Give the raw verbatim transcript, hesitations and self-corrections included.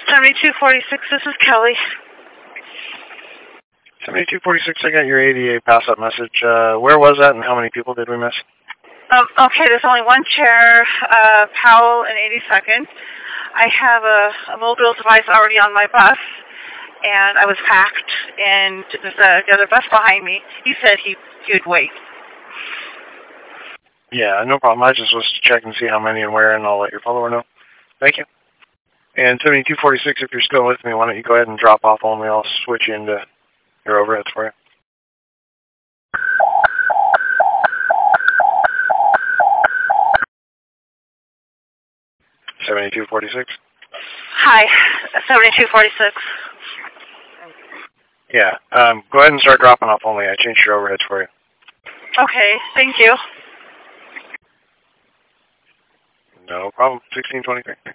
seventy-two forty-six, this is Kelly. seventy-two forty-six, I got your A D A pass-up message. Uh, where was that and how many people did we miss? Um, okay, there's only one chair, uh, Powell and eighty-second. I have a, a mobile device already on my bus, and I was packed, and there's a, the other bus behind me. He said he, he would wait. Yeah, no problem. I just was to check and see how many and where, and I'll let your follower know. Thank you. And seventy-two forty-six, if you're still with me, why don't you go ahead and drop off only. I'll switch you into your overheads for you. seventy-two forty-six. Hi, seventy-two forty-six. Yeah, um, go ahead and start dropping off only. I changed your overheads for you. Okay, thank you. No problem. sixteen twenty-three.